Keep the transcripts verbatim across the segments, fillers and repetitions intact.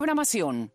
Programación.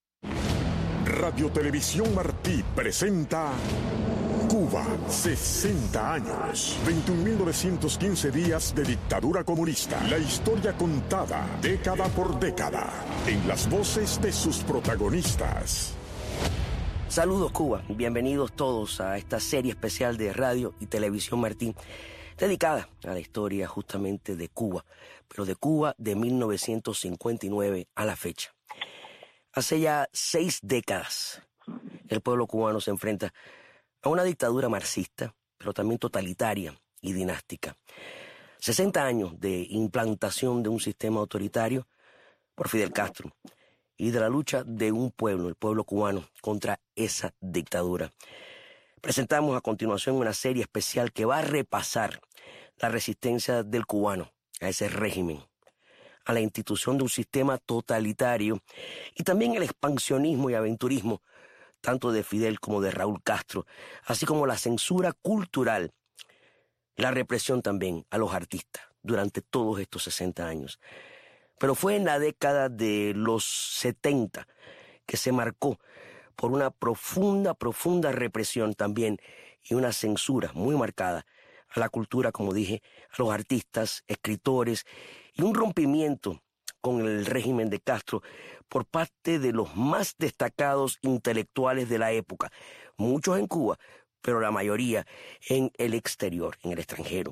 Radio Televisión Martí presenta Cuba, sesenta años, veintiún mil novecientos quince días de dictadura comunista. La historia contada década por década en las voces de sus protagonistas. Saludos Cuba, bienvenidos todos a esta serie especial de Radio y Televisión Martí, dedicada a la historia justamente de Cuba, pero de Cuba de mil novecientos cincuenta y nueve a la fecha. Hace ya seis décadas, el pueblo cubano se enfrenta a una dictadura marxista, pero también totalitaria y dinástica. sesenta años de implantación de un sistema autoritario por Fidel Castro y de la lucha de un pueblo, el pueblo cubano, contra esa dictadura. Presentamos a continuación una serie especial que va a repasar la resistencia del cubano a ese régimen, a la institución de un sistema totalitario y también el expansionismo y aventurismo tanto de Fidel como de Raúl Castro, así como la censura cultural, la represión también a los artistas durante todos estos sesenta años. Pero fue en la década de los setenta que se marcó por una profunda, profunda represión también y una censura muy marcada a la cultura, como dije, a los artistas, escritores y un rompimiento con el régimen de Castro por parte de los más destacados intelectuales de la época, muchos en Cuba, pero la mayoría en el exterior, en el extranjero.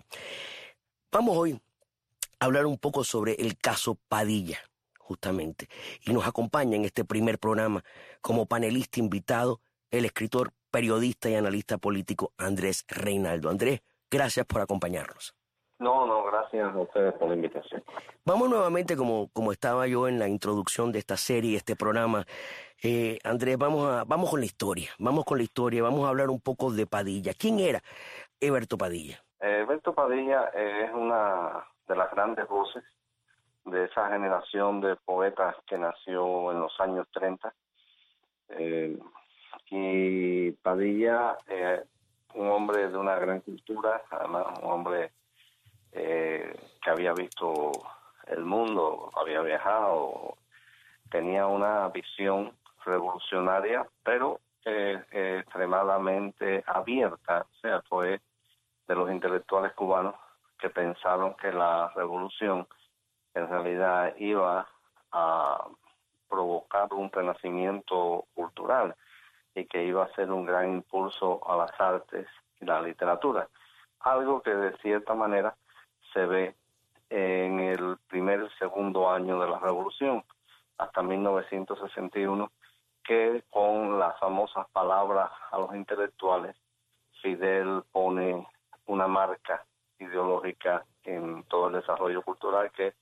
Vamos hoy a hablar un poco sobre el caso Padilla, justamente, y nos acompaña en este primer programa como panelista invitado el escritor, periodista y analista político Andrés Reinaldo. Andrés, gracias por acompañarnos. No, no, gracias a ustedes por la invitación. Vamos nuevamente, como, como estaba yo en la introducción de esta serie, este programa. Eh, Andrés, vamos, a, vamos con la historia, vamos con la historia, vamos a hablar un poco de Padilla. ¿Quién era Heberto Padilla? Eh, Heberto Padilla eh, es una de las grandes voces de esa generación de poetas que nació en los años treinta. Eh, y Padilla, eh, un hombre de una gran cultura, además un hombre eh, que había visto el mundo, había viajado, tenía una visión revolucionaria, pero eh, eh, extremadamente abierta. O sea, fue de los intelectuales cubanos que pensaron que la revolución en realidad iba a provocar un renacimiento cultural y que iba a ser un gran impulso a las artes y la literatura. Algo que de cierta manera se ve en el primer y segundo año de la revolución, hasta mil novecientos sesenta y uno, que con las famosas palabras a los intelectuales, Fidel pone una marca ideológica en todo el desarrollo cultural, que,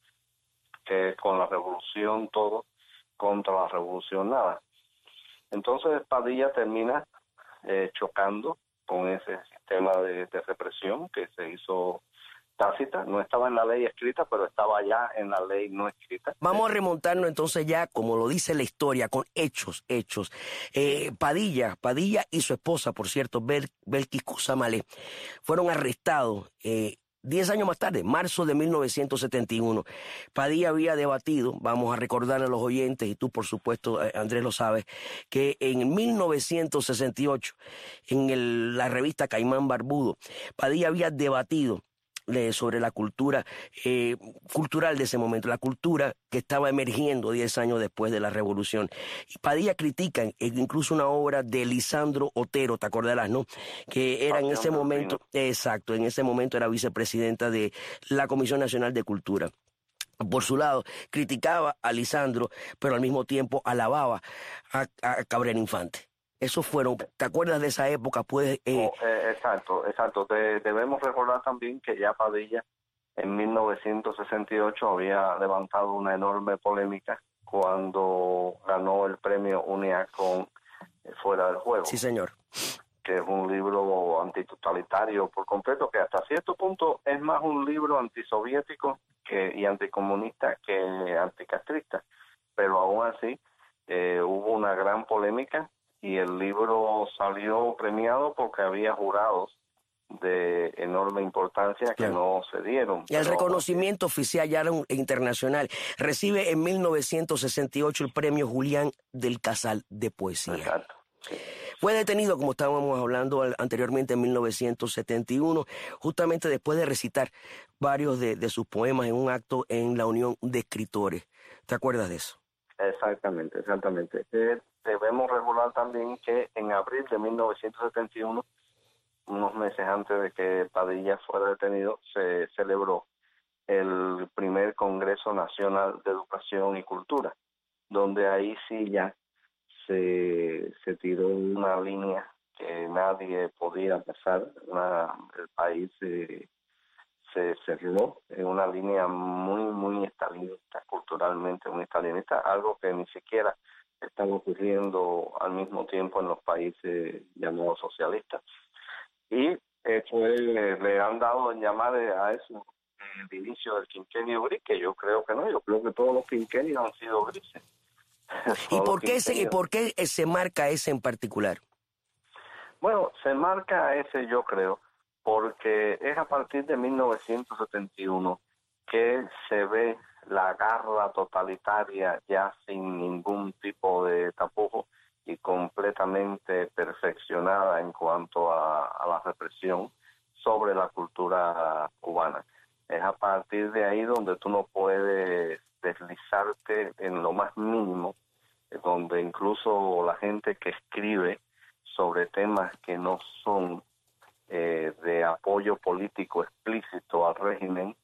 que con la revolución todo, contra la revolución nada. Entonces Padilla termina eh, chocando con ese sistema de, de represión que se hizo tácita. No estaba en la ley escrita, pero estaba ya en la ley no escrita. Vamos a remontarnos entonces ya, como lo dice la historia, con hechos, hechos. Eh, Padilla, Padilla y su esposa, por cierto, Bel, Belkis Cusamale, fueron arrestados eh, diez años más tarde, marzo de mil novecientos setenta y uno. Padilla había debatido, vamos a recordarle a los oyentes, y tú por supuesto, Andrés, lo sabes, que en mil novecientos sesenta y ocho, en el, la revista Caimán Barbudo, Padilla había debatido sobre la cultura eh, cultural de ese momento, la cultura que estaba emergiendo diez años después de la revolución. Y Padilla critica incluso una obra de Lisandro Otero, te acordarás, ¿no? Que era en ese momento, exacto, en ese momento era vicepresidenta de la Comisión Nacional de Cultura. Por su lado, criticaba a Lisandro, pero al mismo tiempo alababa a, a Cabrera Infante. Esos fueron, ¿te acuerdas de esa época? Pues, eh... oh, eh, exacto, exacto. De, debemos recordar también que ya Padilla en mil novecientos sesenta y ocho había levantado una enorme polémica cuando ganó el premio UNIAC con eh, Fuera del Juego. Sí, señor. Que es un libro antitotalitario por completo, que hasta cierto punto es más un libro antisoviético que, y anticomunista que anticastrista. Pero aún así eh, hubo una gran polémica y el libro salió premiado porque había jurados de enorme importancia que no se dieron. Y el pero, reconocimiento oficial ya era un, internacional. Recibe en mil novecientos sesenta y ocho el premio Julián del Casal de Poesía. Exacto. Sí. Fue detenido, como estábamos hablando anteriormente, en mil novecientos setenta y uno, justamente después de recitar varios de, de sus poemas en un acto en la Unión de Escritores. ¿Te acuerdas de eso? Exactamente, exactamente. Eh, debemos regular también que en abril de mil novecientos setenta y uno, unos meses antes de que Padilla fuera detenido, se celebró el primer Congreso Nacional de Educación y Cultura, donde ahí sí ya se, se tiró una línea que nadie podía pasar. Una, el país se, se cerró en una línea muy, muy estalinista, culturalmente muy estalinista, algo que ni siquiera estaba ocurriendo al mismo tiempo en los países llamados socialistas. Y eh, fue, le han dado en llamar a eso el inicio del quinquenio gris, que yo creo que no, yo creo que todos los quinquenios han sido grises. ¿Y por qué, ese, ¿Y por qué se marca ese en particular? Bueno, se marca ese, yo creo, porque es a partir de mil novecientos setenta y uno que se ve la garra totalitaria ya sin ningún tipo de tapujo y completamente perfeccionada en cuanto a, a la represión sobre la cultura cubana. Es a partir de ahí donde tú no puedes deslizarte en lo más mínimo, donde incluso la gente que escribe sobre temas que no son eh, de apoyo político explícito al régimen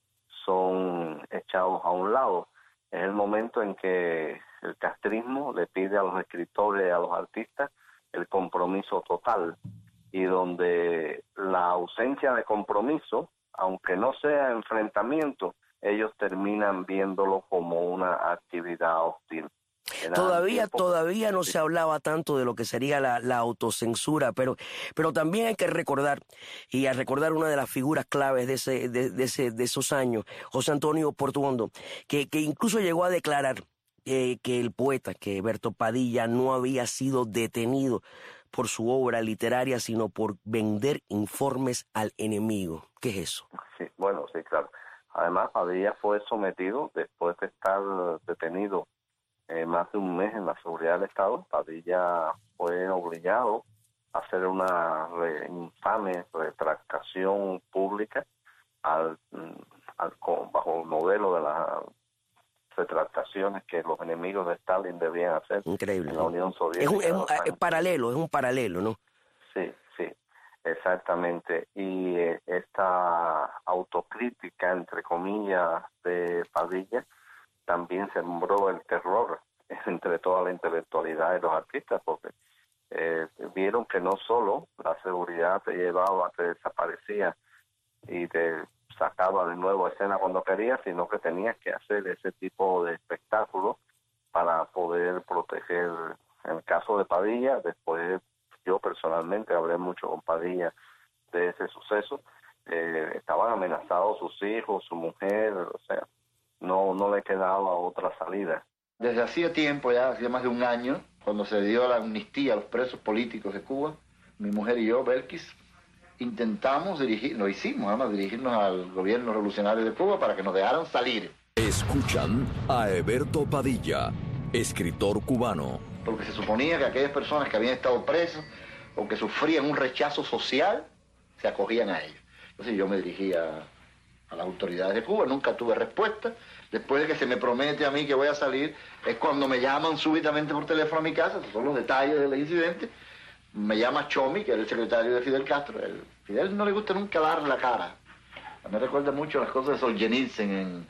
son echados a un lado. Es el momento en que el castrismo le pide a los escritores y a los artistas el compromiso total, y donde la ausencia de compromiso, aunque no sea enfrentamiento, ellos terminan viéndolo como una actividad hostil. Todavía, todavía no se hablaba tanto de lo que sería la, la autocensura, pero, pero también hay que recordar, y a recordar una de las figuras claves de ese, de, de ese, de esos años, José Antonio Portuondo, que, que incluso llegó a declarar eh, que el poeta, que Berto Padilla, no había sido detenido por su obra literaria, sino por vender informes al enemigo. ¿Qué es eso? Sí, bueno, sí, claro. Además, Padilla fue sometido, después de estar detenido Eh, más de un mes en la seguridad del Estado, Padilla fue obligado a hacer una re, infame retractación pública al, al, bajo el modelo de las retractaciones que los enemigos de Stalin debían hacer. Increíble, en la Unión Soviética. Es un, es un es paralelo, es un paralelo, ¿no? Sí, sí, exactamente. Y eh, esta autocrítica, entre comillas, de Padilla, también sembró el terror entre toda la intelectualidad y los artistas, porque eh, vieron que no solo la seguridad te llevaba, te desaparecía y te sacaba de nuevo a escena cuando querías, sino que tenías que hacer ese tipo de espectáculo para poder proteger. En el caso de Padilla, después yo personalmente hablé mucho con Padilla de ese suceso, eh, estaban amenazados sus hijos, su mujer, o sea, no no le quedaba otra salida. Desde hacía tiempo, ya hacía más de un año, cuando se dio la amnistía a los presos políticos de Cuba, mi mujer y yo, Belkis, intentamos dirigir, lo hicimos, además, dirigirnos al gobierno revolucionario de Cuba para que nos dejaran salir. Escuchan a Eberto Padilla, escritor cubano. Porque se suponía que aquellas personas que habían estado presos o que sufrían un rechazo social, se acogían a ellos. Entonces yo me dirigía a las autoridades de Cuba, nunca tuve respuesta. Después de que se me promete a mí que voy a salir, es cuando me llaman súbitamente por teléfono a mi casa, esos son los detalles del incidente. Me llama Chomi, que era el secretario de Fidel Castro. El Fidel no le gusta nunca dar la cara. A mí me recuerda mucho las cosas de Solzhenitsyn en,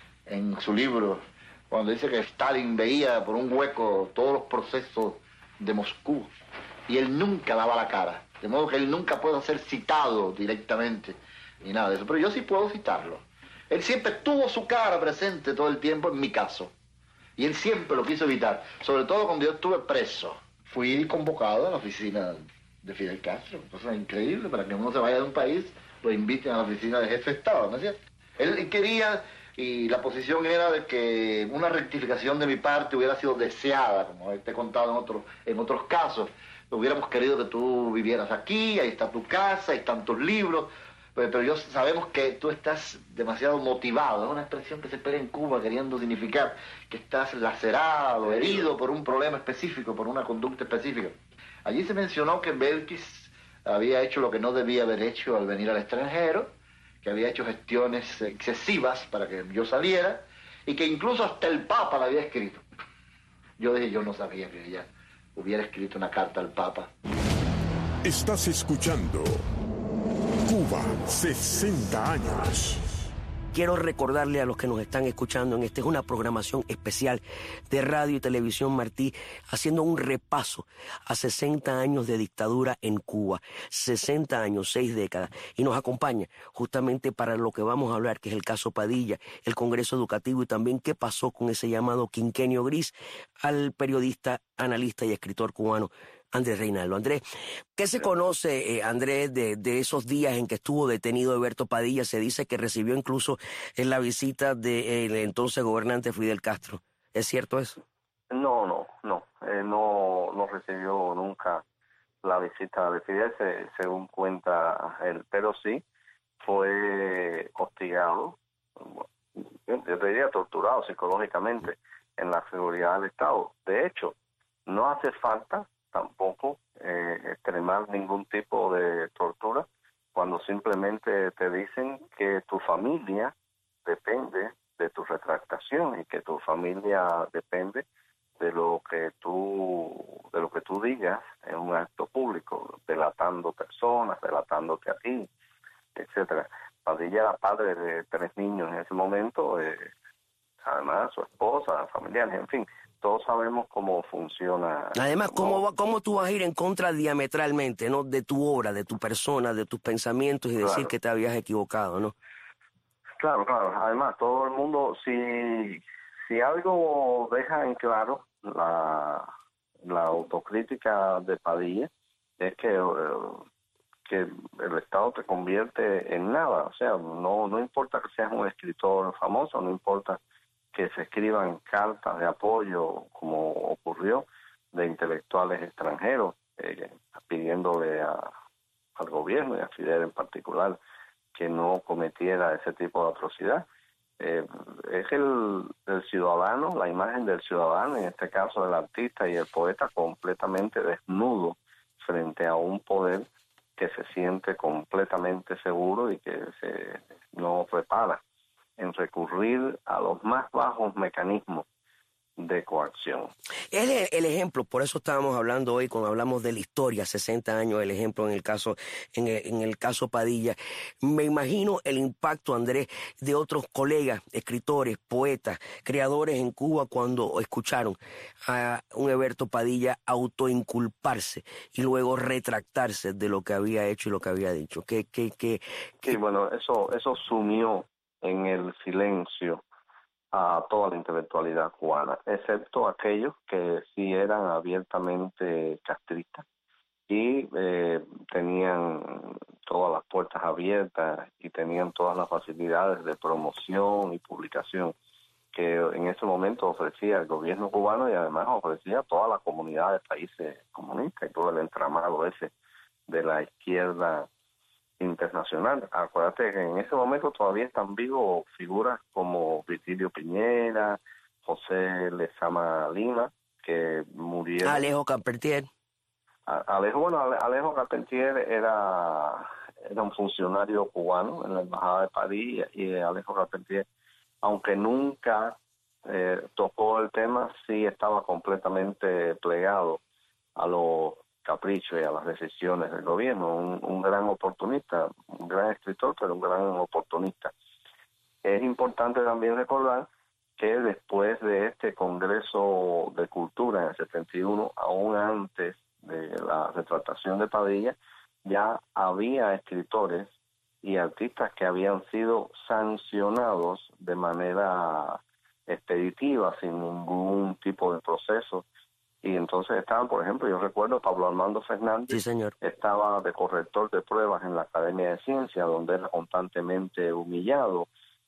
en su libro, cuando dice que Stalin veía por un hueco todos los procesos de Moscú, y él nunca daba la cara. De modo que él nunca puede ser citado directamente, ni nada de eso. Pero yo sí puedo citarlo. Él siempre tuvo su cara presente todo el tiempo en mi caso. Y él siempre lo quiso evitar. Sobre todo cuando yo estuve preso. Fui convocado a la oficina de Fidel Castro. Cosa increíble, para que uno se vaya de un país, lo inviten a la oficina de jefe de Estado, ¿no es cierto? Él quería y la posición era de que una rectificación de mi parte hubiera sido deseada, como te he contado en otros, en otros casos. Hubiéramos querido que tú vivieras aquí, ahí está tu casa, ahí están tus libros, pero, pero yo sabemos que tú estás demasiado motivado. Es una expresión que se pega en Cuba queriendo significar que estás lacerado, herido por un problema específico, por una conducta específica. Allí se mencionó que Belkis había hecho lo que no debía haber hecho al venir al extranjero, que había hecho gestiones excesivas para que yo saliera, y que incluso hasta el Papa la había escrito. Yo dije, yo no sabía que ella hubiera escrito una carta al Papa. Estás escuchando Cuba, sesenta años. Quiero recordarle a los que nos están escuchando en esta es una programación especial de Radio y Televisión Martí, haciendo un repaso a sesenta años de dictadura en Cuba, sesenta años, seis décadas, y nos acompaña justamente para lo que vamos a hablar, que es el caso Padilla, el Congreso Educativo y también qué pasó con ese llamado quinquenio gris, al periodista, analista y escritor cubano Andrés Reinaldo. Andrés, ¿qué se conoce, eh, Andrés, de, de esos días en que estuvo detenido Alberto Padilla? Se dice que recibió incluso en la visita del entonces gobernante Fidel Castro. ¿Es cierto eso? No, no, no. Eh, no, no recibió nunca la visita de Fidel, se, según cuenta él, pero sí fue hostigado, yo te diría torturado psicológicamente en la seguridad del Estado. De hecho, no hace falta tampoco eh, extremar ningún tipo de tortura cuando simplemente te dicen que tu familia depende de tu retractación y que tu familia depende de lo que tú de lo que tú digas en un acto público, delatando personas, delatándote a ti, etcétera. Padilla era padre de tres niños en ese momento, eh, además su esposa, familiares, en fin. Todos sabemos cómo funciona. Además, ¿cómo, va, ¿cómo tú vas a ir en contra diametralmente, ¿no?, de tu obra, de tu persona, de tus pensamientos y decir claro. que te habías equivocado, ¿no? Claro, claro. Además, todo el mundo, si, si algo deja en claro la, la autocrítica de Padilla, es que, que el Estado te convierte en nada. O sea, no, no importa que seas un escritor famoso, no importa que se escriban cartas de apoyo, como ocurrió, de intelectuales extranjeros, eh, pidiéndole a, al gobierno y a Fidel en particular que no cometiera ese tipo de atrocidad. Eh, es el, el ciudadano, la imagen del ciudadano, en este caso del artista y el poeta, completamente desnudo frente a un poder que se siente completamente seguro y que se no prepara en recurrir a los más bajos mecanismos de coacción. Es el, el ejemplo, por eso estábamos hablando hoy cuando hablamos de la historia, sesenta años, el ejemplo en el caso en el, en el caso Padilla. Me imagino el impacto, Andrés, de otros colegas, escritores, poetas, creadores en Cuba cuando escucharon a un Alberto Padilla autoinculparse y luego retractarse de lo que había hecho y lo que había dicho. ¿Qué, qué, qué, qué? Sí, bueno, eso, eso sumió en el silencio a toda la intelectualidad cubana, excepto aquellos que sí eran abiertamente castristas y eh, tenían todas las puertas abiertas y tenían todas las facilidades de promoción y publicación que en ese momento ofrecía el gobierno cubano y además ofrecía toda la comunidad de países comunistas y todo el entramado ese de la izquierda internacional. Acuérdate que en ese momento todavía están vivos figuras como Virgilio Piñera, José Lezama Lima, que murieron. Alejo Carpentier. Alejo, bueno, Alejo Carpentier era, era un funcionario cubano en la Embajada de París y Alejo Carpentier, aunque nunca eh, tocó el tema, sí estaba completamente plegado a los capricho y a las decisiones del gobierno, un, un gran oportunista, un gran escritor, pero un gran oportunista. Es importante también recordar que después de este Congreso de Cultura en el setenta y uno, aún antes de la retratación de Padilla, ya había escritores y artistas que habían sido sancionados de manera expeditiva, sin ningún tipo de proceso. Y entonces estaban, por ejemplo, yo recuerdo Pablo Armando Fernández, sí, señor, estaba de corrector de pruebas en la Academia de Ciencias, donde era constantemente humillado.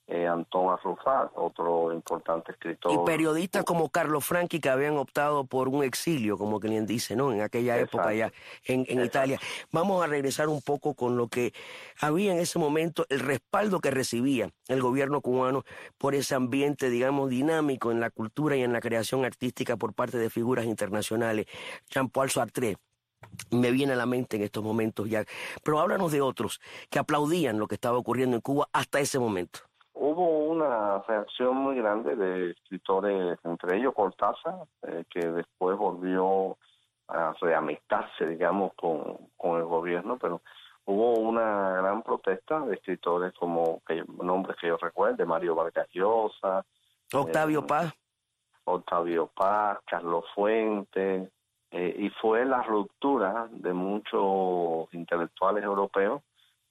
eh, Antón Arrufat, otro importante escritor. Y periodistas como Carlo Franchi, que habían optado por un exilio, como quien dice, ¿no? En aquella Exacto. época allá en, en Italia. Vamos a regresar un poco con lo que había en ese momento, el respaldo que recibía el gobierno cubano por ese ambiente, digamos, dinámico en la cultura y en la creación artística por parte de figuras internacionales. Jean-Paul Sartre me viene a la mente en estos momentos ya. Pero háblanos de otros que aplaudían lo que estaba ocurriendo en Cuba hasta ese momento. Hubo una reacción muy grande de escritores, entre ellos Cortázar, eh, que después volvió a reamistarse, digamos, con, con el gobierno, pero hubo una gran protesta de escritores como, que nombres que yo recuerdo, Mario Vargas Llosa, Octavio eh, Paz. Octavio Paz, Carlos Fuentes, eh, y fue la ruptura de muchos intelectuales europeos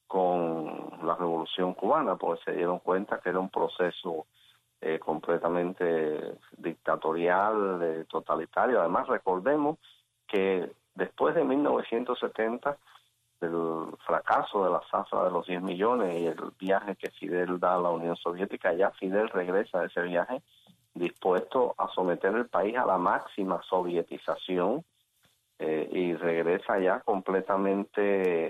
con la Revolución Cubana, porque se dieron cuenta que era un proceso eh, completamente dictatorial, eh, totalitario. Además, recordemos que después de mil novecientos setenta, del fracaso de la zafra de los diez millones y el viaje que Fidel da a la Unión Soviética, ya Fidel regresa de ese viaje dispuesto a someter el país a la máxima sovietización, eh, y regresa ya completamente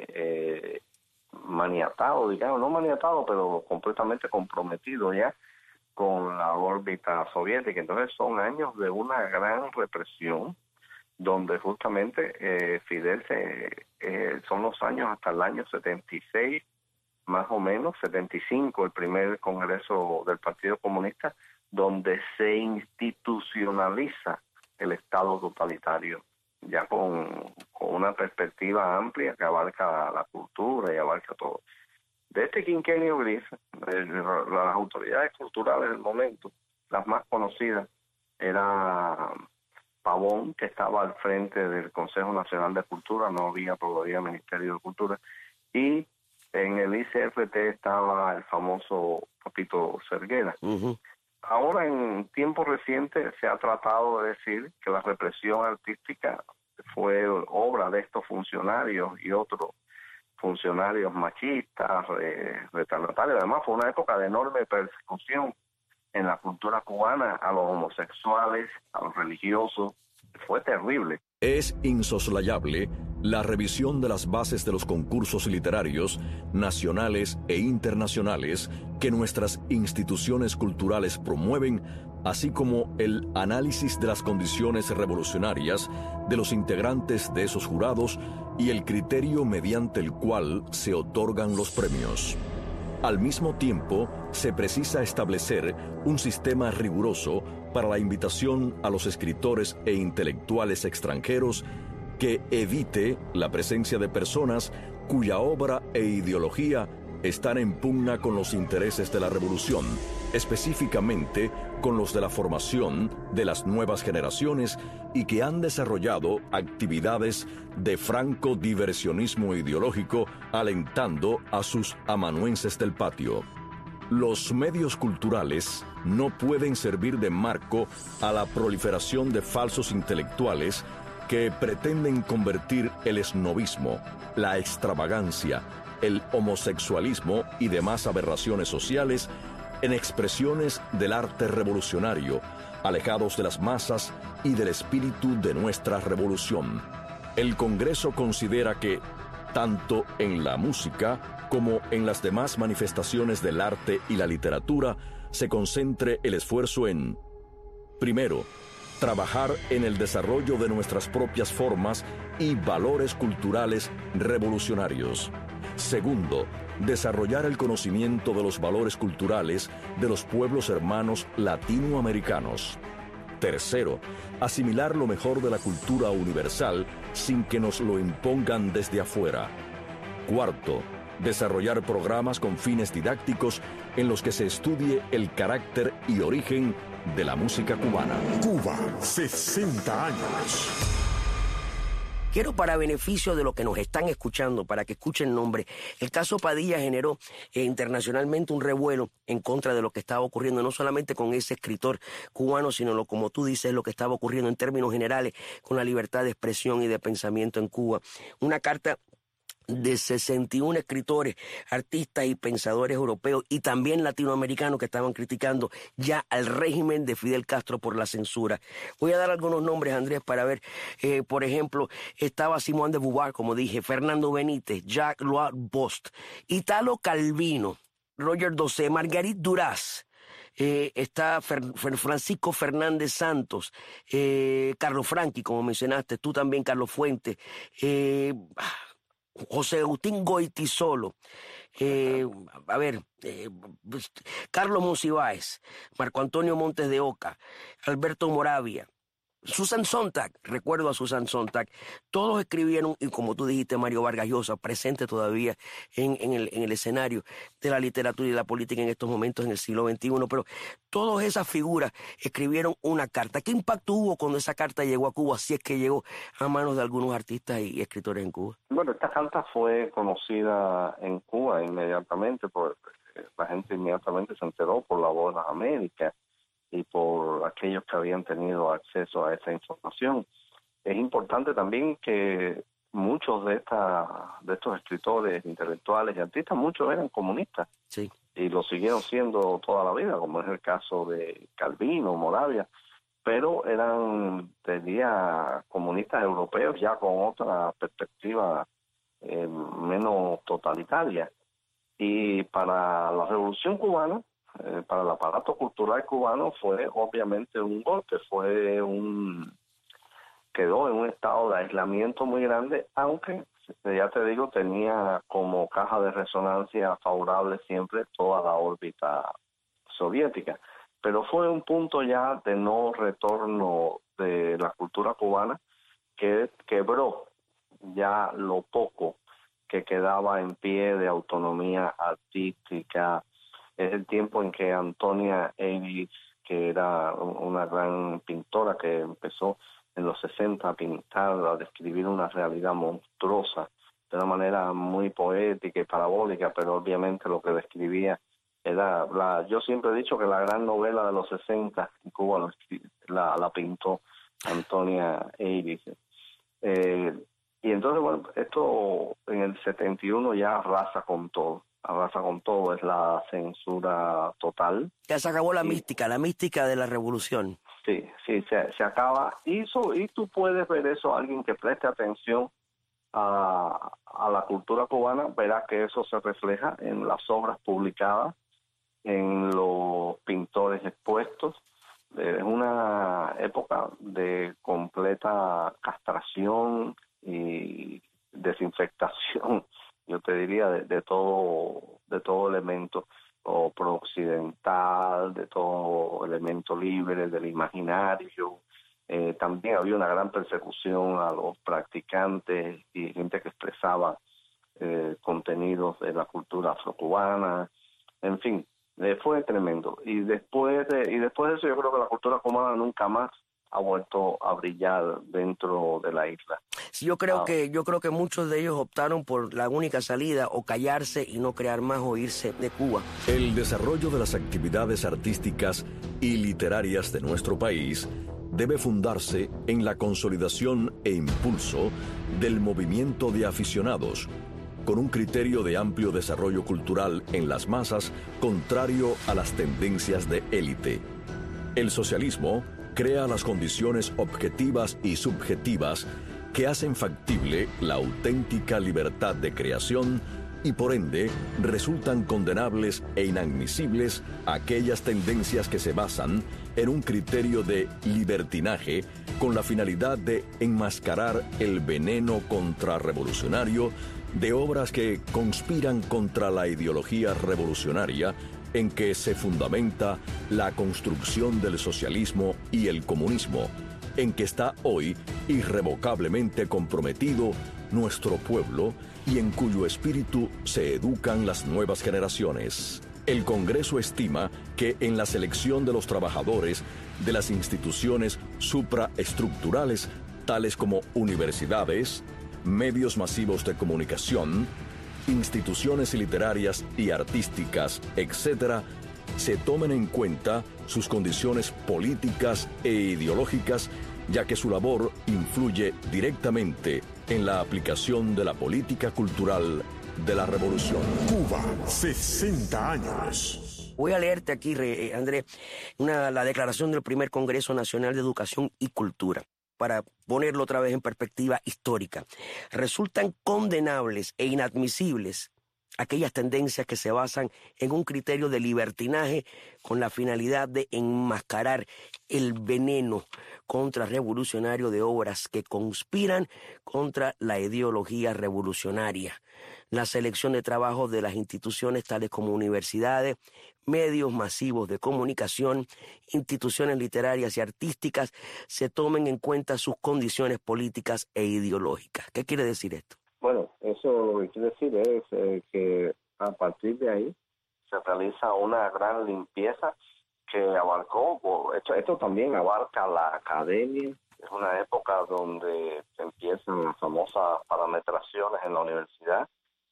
eh, maniatado, digamos, no maniatado, pero completamente comprometido ya con la órbita soviética. Entonces son años de una gran represión, donde justamente eh, Fidel se, eh, son los años hasta el año setenta y seis, más o menos, setenta y cinco, el primer congreso del Partido Comunista, donde se institucionaliza el Estado totalitario, ya con, con una perspectiva amplia que abarca la cultura y abarca todo. De este quinquenio gris, eh, las autoridades culturales del momento, las más conocidas, era Pavón, que estaba al frente del Consejo Nacional de Cultura, no había todavía Ministerio de Cultura, y en el I C F T estaba el famoso Papito Cerguera. Uh-huh. Ahora, en tiempos recientes, se ha tratado de decir que la represión artística fue obra de estos funcionarios y otros funcionarios machistas, eh, retardatarios. Además, fue una época de enorme persecución en la cultura cubana a los homosexuales, a los religiosos. Fue terrible. Es insoslayable la revisión de las bases de los concursos literarios nacionales e internacionales que nuestras instituciones culturales promueven, así como el análisis de las condiciones revolucionarias de los integrantes de esos jurados y el criterio mediante el cual se otorgan los premios. Al mismo tiempo, se precisa establecer un sistema riguroso para la invitación a los escritores e intelectuales extranjeros que evite la presencia de personas cuya obra e ideología están en pugna con los intereses de la revolución, específicamente con los de la formación de las nuevas generaciones y que han desarrollado actividades de franco diversionismo ideológico alentando a sus amanuenses del patio. Los medios culturales no pueden servir de marco a la proliferación de falsos intelectuales que pretenden convertir el esnobismo, la extravagancia, el homosexualismo y demás aberraciones sociales en expresiones del arte revolucionario, alejados de las masas y del espíritu de nuestra revolución. El Congreso considera que, tanto en la música como en las demás manifestaciones del arte y la literatura, se concentre el esfuerzo en, primero, trabajar en el desarrollo de nuestras propias formas y valores culturales revolucionarios. Segundo, desarrollar el conocimiento de los valores culturales de los pueblos hermanos latinoamericanos. Tercero, asimilar lo mejor de la cultura universal sin que nos lo impongan desde afuera. Cuarto, desarrollar programas con fines didácticos en los que se estudie el carácter y origen de la música cubana. Cuba, sesenta años. Quiero, para beneficio de los que nos están escuchando, para que escuchen el nombre, el caso Padilla generó eh, internacionalmente un revuelo en contra de lo que estaba ocurriendo, no solamente con ese escritor cubano, sino lo, como tú dices, lo que estaba ocurriendo en términos generales con la libertad de expresión y de pensamiento en Cuba. Una carta de sesenta y uno escritores, artistas y pensadores europeos y también latinoamericanos que estaban criticando ya al régimen de Fidel Castro por la censura. Voy a dar algunos nombres, Andrés, para ver. Eh, por ejemplo, estaba Simón de Beauvoir, como dije, Fernando Benítez, Jacques Lois Bost, Italo Calvino, Roger Dosé, Marguerite Duras, eh, está Fer, Fer, Francisco Fernández Santos, eh, Carlos Franchi, como mencionaste, tú también, Carlos Fuentes, eh, José Agustín Goytisolo, eh, a ver, eh, Carlos Monsiváis, Marco Antonio Montes de Oca, Alberto Moravia, Susan Sontag, recuerdo a Susan Sontag, todos escribieron, y como tú dijiste, Mario Vargas Llosa, presente todavía en, en, el, en el escenario de la literatura y la política en estos momentos en el siglo veintiuno, pero todas esas figuras escribieron una carta. ¿Qué impacto hubo cuando esa carta llegó a Cuba, si es que llegó a manos de algunos artistas y escritores en Cuba? Bueno, esta carta fue conocida en Cuba inmediatamente, porque la gente inmediatamente se enteró por la Voz de las Américas y por aquellos que habían tenido acceso a esa información. Es importante también que muchos de esta, de estos escritores, intelectuales y artistas, muchos eran comunistas. Sí. Y lo siguieron siendo toda la vida, como es el caso de Calvino, Moravia, pero eran, diría, comunistas europeos ya con otra perspectiva eh, menos totalitaria. Y para la Revolución Cubana, Eh, para el aparato cultural cubano fue obviamente un golpe, fue un quedó en un estado de aislamiento muy grande, aunque ya te digo tenía como caja de resonancia favorable siempre toda la órbita soviética, pero fue un punto ya de no retorno de la cultura cubana que quebró ya lo poco que quedaba en pie de autonomía artística. Es el tiempo en que Antonia Eilis, que era una gran pintora que empezó en los sesenta a pintar, a describir una realidad monstruosa de una manera muy poética y parabólica, pero obviamente lo que describía era, la, yo siempre he dicho que la gran novela de los sesenta en Cuba la, la pintó Antonia Eilis. Eh, y entonces, bueno, esto en el setenta y uno ya arrasa con todo. Arrasa con todo, es la censura total. Ya se acabó la sí. mística, la mística de la revolución. Sí, sí, se, se acaba. Y, eso, y tú puedes ver eso, alguien que preste atención a, a la cultura cubana, verá que eso se refleja en las obras publicadas, en los pintores expuestos. Es una época de completa castración y desinfectación, yo te diría, de, de todo de todo elemento o pro-occidental, de todo elemento libre del imaginario. Eh, también había una gran persecución a los practicantes y gente que expresaba eh, contenidos de la cultura afrocubana. En fin, eh, fue tremendo. Y después de, y después de eso yo creo que la cultura cubana nunca más ha vuelto a brillar dentro de la isla. Sí, yo creo ah. que yo creo que muchos de ellos optaron por la única salida, o callarse y no crear más o irse de Cuba. El desarrollo de las actividades artísticas y literarias de nuestro país debe fundarse en la consolidación e impulso del movimiento de aficionados, con un criterio de amplio desarrollo cultural en las masas, contrario a las tendencias de élite. El socialismo crea las condiciones objetivas y subjetivas que hacen factible la auténtica libertad de creación y por ende resultan condenables e inadmisibles aquellas tendencias que se basan en un criterio de libertinaje con la finalidad de enmascarar el veneno contrarrevolucionario de obras que conspiran contra la ideología revolucionaria en que se fundamenta la construcción del socialismo y el comunismo, en que está hoy irrevocablemente comprometido nuestro pueblo y en cuyo espíritu se educan las nuevas generaciones. El Congreso estima que en la selección de los trabajadores de las instituciones supraestructurales, tales como universidades, medios masivos de comunicación, instituciones literarias y artísticas, etcétera, se tomen en cuenta sus condiciones políticas e ideológicas ya que su labor influye directamente en la aplicación de la política cultural de la revolución. Cuba, sesenta años. Voy a leerte aquí, Andrés, una, la declaración del primer Congreso Nacional de Educación y Cultura, para ponerlo otra vez en perspectiva histórica. Resultan condenables e inadmisibles aquellas tendencias que se basan en un criterio de libertinaje con la finalidad de enmascarar el veneno contrarrevolucionario de obras que conspiran contra la ideología revolucionaria. La selección de trabajos de las instituciones tales como universidades, medios masivos de comunicación, instituciones literarias y artísticas, se tomen en cuenta sus condiciones políticas e ideológicas. ¿Qué quiere decir esto? Bueno, eso lo que quiere decir es eh, que a partir de ahí se realiza una gran limpieza que abarcó, esto, esto también abarca la academia. Es una época donde empiezan las famosas parametraciones en la universidad,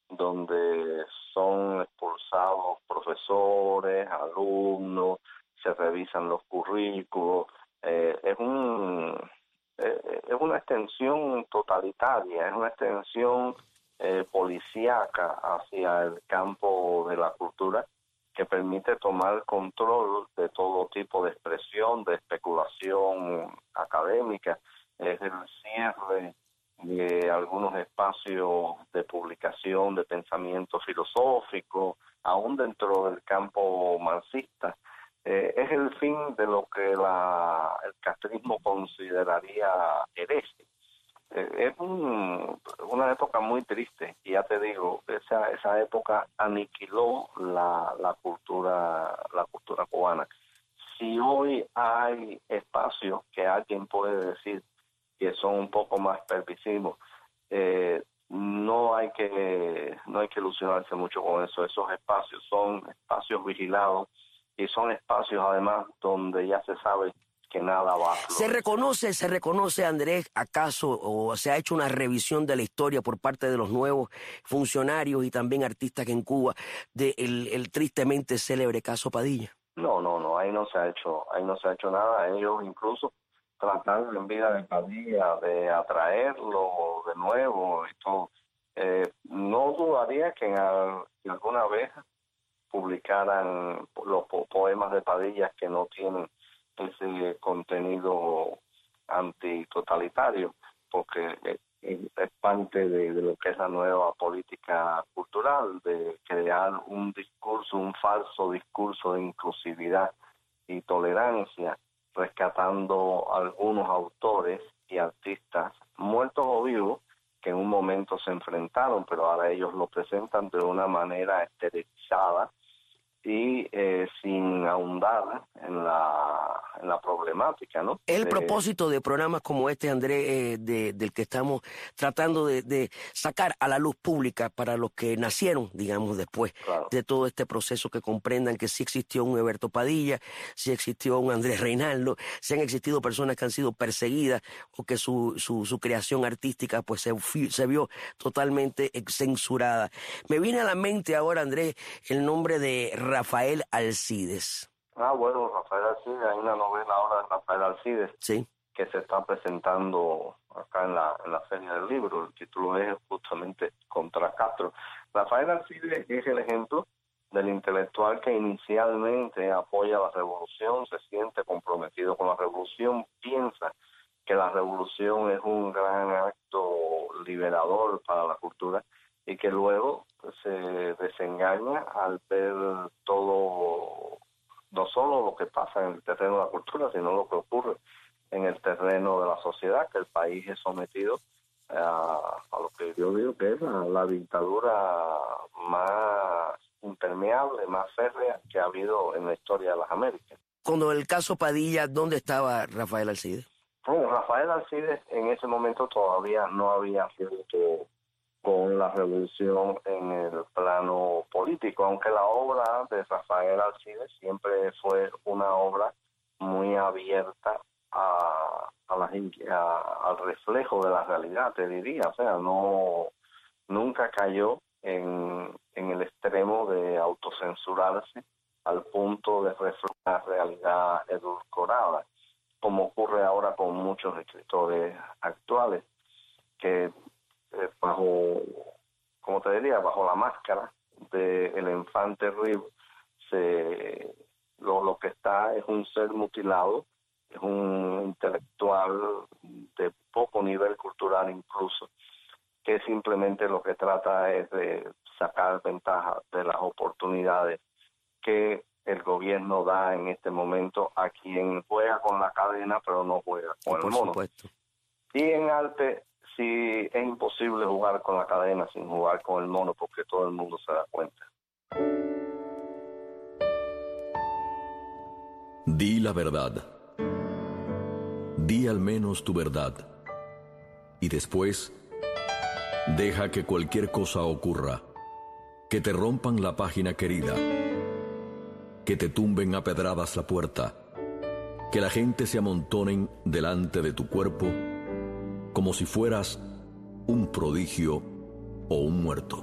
donde son expulsados profesores, alumnos, se revisan los currículos. Eh, es un eh, es una extensión totalitaria, es una extensión eh, policíaca hacia el campo de la cultura, que permite tomar control de todo tipo de expresión, de especulación académica. Es el cierre de algunos espacios de publicación de pensamiento filosófico, aún dentro del campo marxista. Eh, es el fin de lo que la, el castrismo consideraría hereje. Eh, es un, una época muy triste, y ya te digo, esa, esa época aniquiló la, la cultura, la cultura cubana. Si hoy hay espacios que alguien puede decir que son un poco más permisivos, eh, no hay que no hay que ilusionarse mucho con eso. Esos espacios son espacios vigilados y son espacios además donde ya se sabe que nada va a fluir. ¿Se reconoce, se reconoce, Andrés, acaso, o se ha hecho una revisión de la historia por parte de los nuevos funcionarios y también artistas que en Cuba, de el, el tristemente célebre caso Padilla? No, no, no, ahí no se ha hecho, ahí no se ha hecho nada. Ellos incluso trataron en vida de Padilla de atraerlo de nuevo. Esto, eh, no dudaría que, en, que alguna vez publicaran los po poemas de Padilla que no tienen ese contenido antitotalitario, porque es, es parte de, de lo que es la nueva política cultural, de crear un discurso, un falso discurso de inclusividad y tolerancia, rescatando algunos autores y artistas muertos o vivos que en un momento se enfrentaron, pero ahora ellos lo presentan de una manera esterilizada y eh, sin ahondar en la, en la problemática, ¿no? El de... propósito de programas como este, Andrés, eh, de, del que estamos tratando de, de sacar a la luz pública para los que nacieron, digamos, después claro. de todo este proceso, que comprendan que sí existió un Eberto Padilla, sí existió un Andrés Reinaldo, sí han existido personas que han sido perseguidas o que su, su, su creación artística pues se, se vio totalmente censurada. Me viene a la mente ahora, Andrés, el nombre de Rafael Alcides. Ah, bueno, Rafael Alcides, hay una novela ahora de Rafael Alcides sí. que se está presentando acá en la, en la Feria del Libro. El título es justamente Contra Castro. Rafael Alcides es el ejemplo del intelectual que inicialmente apoya la revolución, se siente comprometido con la revolución, piensa que la revolución es un gran acto liberador para la cultura, y que luego pues, se desengaña al ver todo, no solo lo que pasa en el terreno de la cultura, sino lo que ocurre en el terreno de la sociedad, que el país es sometido a, a lo que yo digo que es la, la dictadura más impermeable, más férrea que ha habido en la historia de las Américas. Cuando el caso Padilla, ¿dónde estaba Rafael Alcides? Bueno, Rafael Alcides en ese momento todavía no había sido con la revolución en el plano político, aunque la obra de Rafael Alcides siempre fue una obra muy abierta a, a la, a, al reflejo de la realidad, te diría. O sea, no nunca cayó en, en el extremo de autocensurarse al punto de reflejar la realidad edulcorada. como ocurre ahora con muchos escritores actuales, que eh, bajo, como te diría, bajo la máscara del infante Rib, se, lo, lo que está es un ser mutilado, es un intelectual de poco nivel cultural incluso, que simplemente lo que trata es de sacar ventaja de las oportunidades que el gobierno da en este momento a quien juega con la cadena pero no juega con Por el mono. supuesto. Y en arte sí es imposible jugar con la cadena sin jugar con el mono, porque todo el mundo se da cuenta. Di la verdad. Di al menos tu verdad. Y después, deja que cualquier cosa ocurra. Que te rompan la página querida. Que te tumben a pedradas la puerta. Que la gente se amontonen delante de tu cuerpo como si fueras un prodigio o un muerto.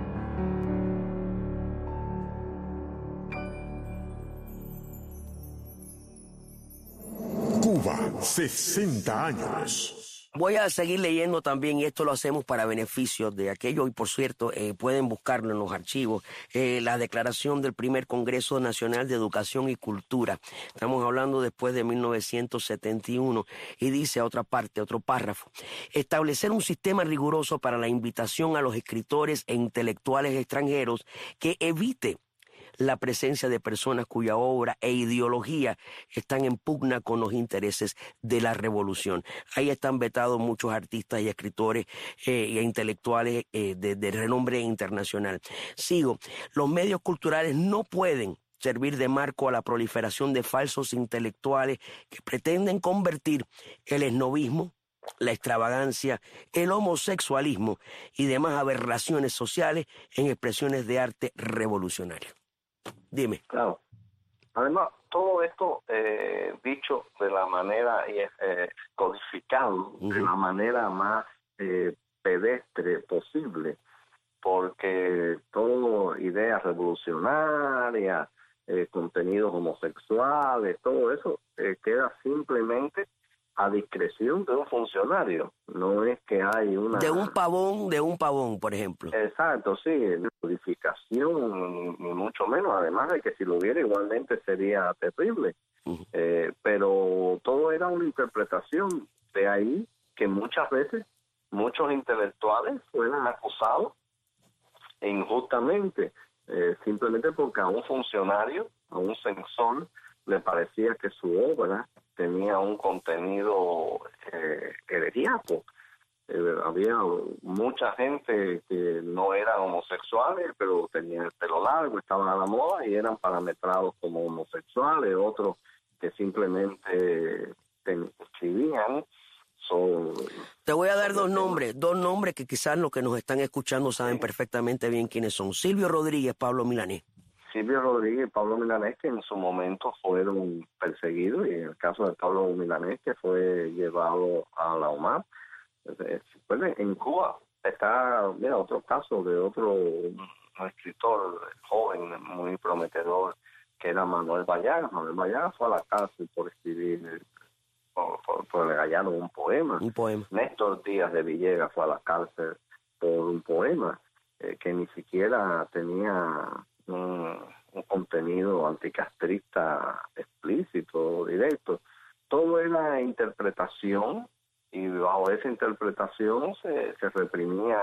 Cuba, sesenta años. Voy a seguir leyendo también, y esto lo hacemos para beneficio de aquellos, y por cierto, eh, pueden buscarlo en los archivos, eh, la declaración del primer Congreso Nacional de Educación y Cultura. Estamos hablando después de mil novecientos setenta y uno, y dice a otra parte, otro párrafo: establecer un sistema riguroso para la invitación a los escritores e intelectuales extranjeros que evite la presencia de personas cuya obra e ideología están en pugna con los intereses de la revolución. Ahí están vetados muchos artistas y escritores eh, e intelectuales eh, de, de renombre internacional. Sigo. Los medios culturales no pueden servir de marco a la proliferación de falsos intelectuales que pretenden convertir el esnobismo, la extravagancia, el homosexualismo y demás aberraciones sociales en expresiones de arte revolucionario. Dime. Claro. Además, todo esto eh, dicho de la manera, y eh, codificado uh-huh. de la manera más eh, pedestre posible, porque todo ideas revolucionarias, eh, contenidos homosexuales, todo eso eh, queda simplemente a discreción de un funcionario. No es que hay una... De un pavón, de un pavón, por ejemplo. Exacto, sí, codificación, ni mucho menos, además de que si lo hubiera igualmente sería terrible. Uh-huh. Eh, pero todo era una interpretación, de ahí que muchas veces muchos intelectuales fueron acusados injustamente, eh, simplemente porque a un funcionario, a un censor, le parecía que su obra tenía un contenido eh, herejíaco. Eh, había mucha gente que no eran homosexuales, pero tenían el pelo largo, estaban a la moda y eran parametrados como homosexuales, otros que simplemente ten, escribían. Son, Te voy a dar dos nombres, dos nombres que quizás los que nos están escuchando saben sí. perfectamente bien quiénes son. Silvio Rodríguez, Pablo Milanés. Silvio Rodríguez y Pablo Milanés, que en su momento fueron perseguidos, y en el caso de Pablo Milanés, que fue llevado a la O M A P. En Cuba está, mira, otro caso de otro un escritor joven, muy prometedor, que era Manuel Vallaga. Manuel Vallaga fue a la cárcel por escribir, por, por, por le hallaron un poema. Un poema. Néstor Díaz de Villegas fue a la cárcel por un poema eh, que ni siquiera tenía un, un contenido anticastrista explícito, directo. Todo era interpretación, y bajo esa interpretación se, se reprimía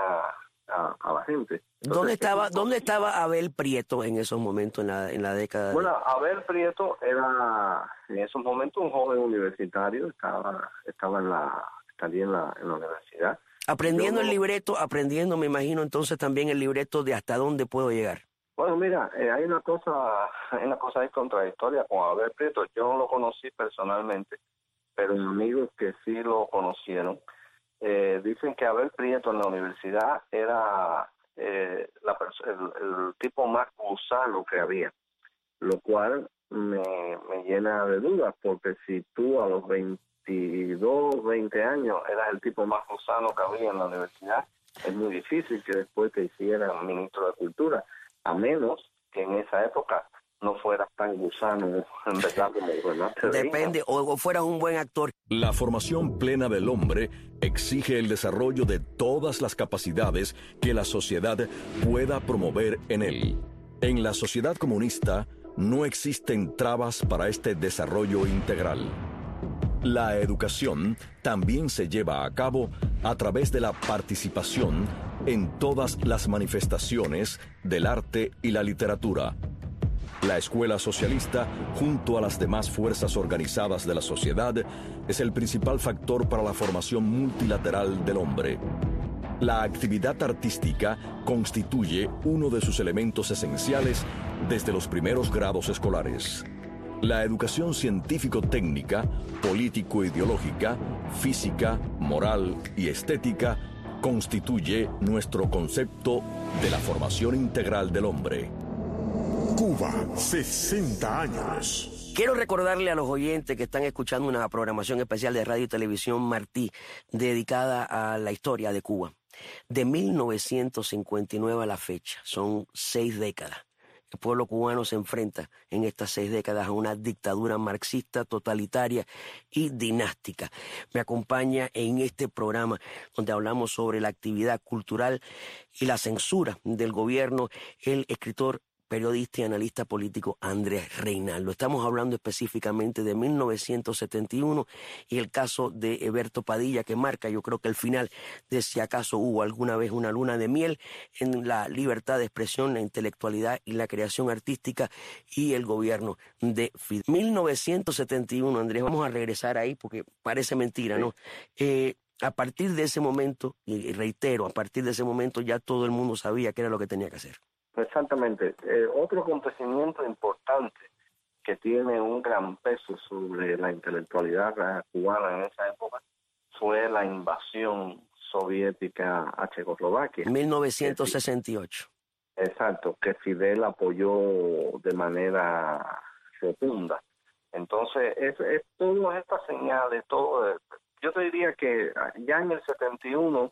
a, a la gente. Entonces, ¿Dónde estaba ¿Dónde estaba Abel Prieto en esos momentos, en la, en la década? Bueno, Abel Prieto era en esos momentos un joven universitario, estaba estaba en la estaría en la, en la universidad. Aprendiendo Yo, el libreto, aprendiendo, me imagino, entonces también el libreto de hasta dónde puedo llegar. Bueno, mira, eh, hay una cosa, hay una cosa ahí contradictoria con Abel Prieto. Yo no lo conocí personalmente, pero amigos que sí lo conocieron eh, dicen que Abel Prieto en la universidad era eh, la el, el tipo más gusano que había, lo cual me, me llena de dudas, porque si tú a los veintidós, veinte años eras el tipo más gusano que había en la universidad, es muy difícil que después te hicieran ministro de Cultura, a menos que en esa época no fueras tan gusano, en verdad, como verdad te Depende, o, o fueras un buen actor. La formación plena del hombre exige el desarrollo de todas las capacidades que la sociedad pueda promover en él. En la sociedad comunista no existen trabas para este desarrollo integral. La educación también se lleva a cabo a través de la participación en todas las manifestaciones del arte y la literatura. La escuela socialista, junto a las demás fuerzas organizadas de la sociedad, es el principal factor para la formación multilateral del hombre. La actividad artística constituye uno de sus elementos esenciales desde los primeros grados escolares. La educación científico-técnica, político-ideológica, física, moral y estética constituye nuestro concepto de la formación integral del hombre. Cuba, sesenta años. Quiero recordarle a los oyentes que están escuchando una programación especial de Radio y Televisión Martí dedicada a la historia de Cuba. De mil novecientos cincuenta y nueve a la fecha, son seis décadas. El pueblo cubano se enfrenta en estas seis décadas a una dictadura marxista, totalitaria y dinástica. Me acompaña en este programa donde hablamos sobre la actividad cultural y la censura del gobierno el escritor, periodista y analista político Andrés Reinaldo. Estamos hablando específicamente de mil novecientos setenta y uno y el caso de Eberto Padilla, que marca, yo creo que el final de si acaso hubo alguna vez una luna de miel en la libertad de expresión, la intelectualidad y la creación artística y el gobierno de Fidel. mil novecientos setenta y uno, Andrés, vamos a regresar ahí porque parece mentira, ¿no? Eh, a partir de ese momento, y reitero, a partir de ese momento ya todo el mundo sabía qué era lo que tenía que hacer. Exactamente. Eh, otro acontecimiento importante que tiene un gran peso sobre la intelectualidad cubana en esa época fue la invasión soviética a Checoslovaquia. mil novecientos sesenta y ocho. Exacto, que Fidel apoyó de manera rotunda. Entonces, es, es todas estas señales, todo, yo te diría que ya en el setenta y uno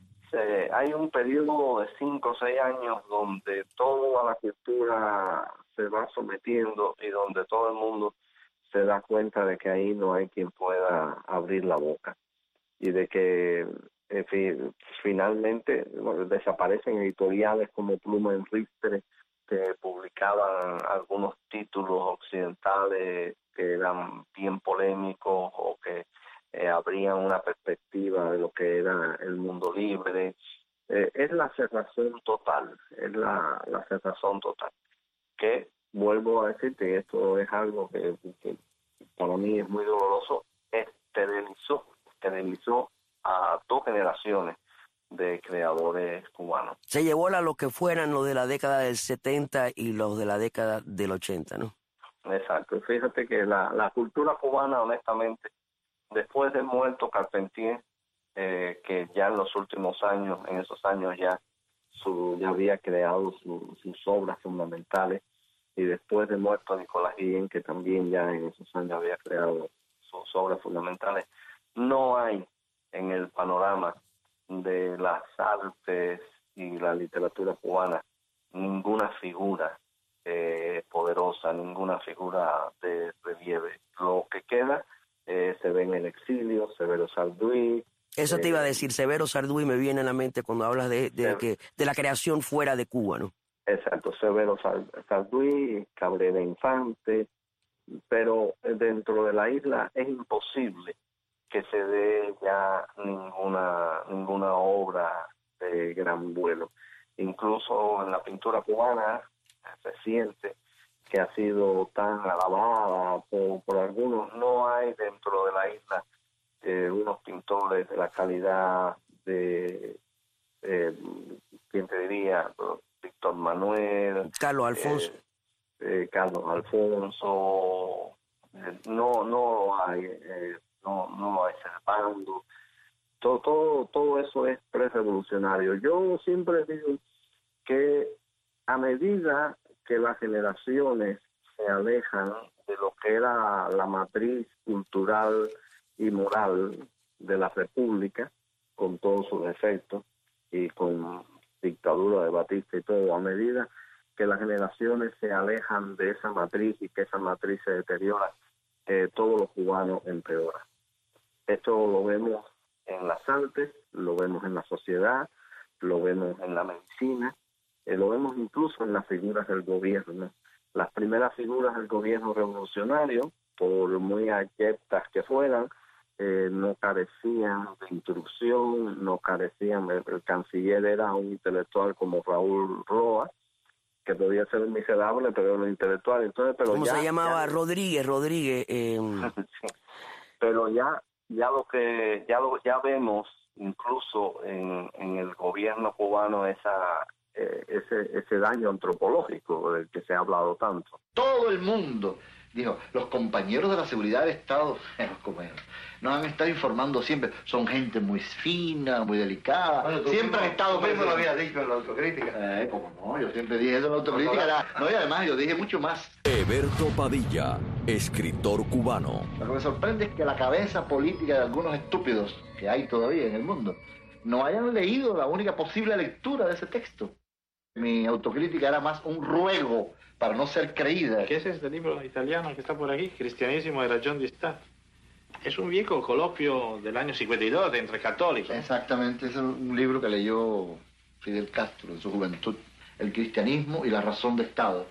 Eh, hay un periodo de cinco o seis años donde toda la cultura se va sometiendo y donde todo el mundo se da cuenta de que ahí no hay quien pueda abrir la boca y de que en fin, finalmente bueno, desaparecen editoriales como Pluma en Ristre que publicaban algunos títulos occidentales que eran bien polémicos o que Eh, abrían una perspectiva de lo que era el mundo libre. Eh, es la cerrazón total, es la, la cerrazón total. Que, vuelvo a decirte, y esto es algo que, que para mí es muy doloroso, esterilizó, esterilizó a dos generaciones de creadores cubanos. Se llevó a lo que fueran los de la década del setenta y los de la década del ochenta, ¿no? Exacto. Fíjate que la, la cultura cubana, honestamente, después de muerto Carpentier, eh, que ya en los últimos años, en esos años ya, su, ya había creado su, sus obras fundamentales, y después de muerto Nicolás Guillén, que también ya en esos años había creado sus obras fundamentales, no hay en el panorama de las artes y la literatura cubana ninguna figura eh, poderosa, ninguna figura de relieve. Lo que queda Eh, se ve en el exilio, Severo Sarduy. Eso te eh, iba a decir, Severo Sarduy me viene a la mente cuando hablas de, de, eh, que, de la creación fuera de Cuba, ¿no? Exacto, Severo Sarduy, Cabrera Infante, pero dentro de la isla es imposible que se dé ya ninguna, ninguna obra de gran vuelo. Incluso en la pintura cubana reciente, que ha sido tan alabada por, por algunos, no hay dentro de la isla eh, unos pintores de la calidad de, eh, ¿quién te diría? Víctor Manuel, Carlos Alfonso. Eh, eh, Carlos Alfonso, eh, no no hay, eh, no no hay Servando. Todo, todo, todo eso es prerevolucionario. Yo siempre digo que a medida que las generaciones se alejan de lo que era la matriz cultural y moral de la República, con todos sus efectos, y con dictadura de Batista y todo, a medida que las generaciones se alejan de esa matriz y que esa matriz se deteriora, eh, todos los cubanos empeoran. Esto lo vemos en las artes, lo vemos en la sociedad, lo vemos en la medicina, eh, lo vemos incluso en las figuras del gobierno. Las primeras figuras del gobierno revolucionario, por muy abyectas que fueran, eh, no carecían de instrucción, no carecían, el, el canciller era un intelectual como Raúl Roa, que podía ser un miserable, pero era un intelectual. Entonces, pero ¿Cómo ya, se llamaba? ya, Rodríguez, Rodríguez. Eh... sí. Pero ya, ya lo que ya lo ya vemos incluso en, en el gobierno cubano esa eh, ese ese daño antropológico del que se ha hablado tanto. Todo el mundo dijo, los compañeros de la seguridad del Estado, como es, nos han estado informando siempre, son gente muy fina, muy delicada, bueno, siempre han estado... Tú mismo lo habías dicho en la autocrítica. Eh, como no, yo siempre dije eso en la autocrítica, la, no, y además yo dije mucho más. Eberto Padilla, escritor cubano. Lo que me sorprende es que la cabeza política de algunos estúpidos que hay todavía en el mundo no hayan leído la única posible lectura de ese texto. Mi autocrítica era más un ruego para no ser creída. ¿Qué es este libro italiano que está por aquí? Cristianismo e ragion di Stato. Es un viejo coloquio del año cincuenta y dos entre católicos. Exactamente, es un libro que leyó Fidel Castro en su juventud. El cristianismo y la razón de Estado.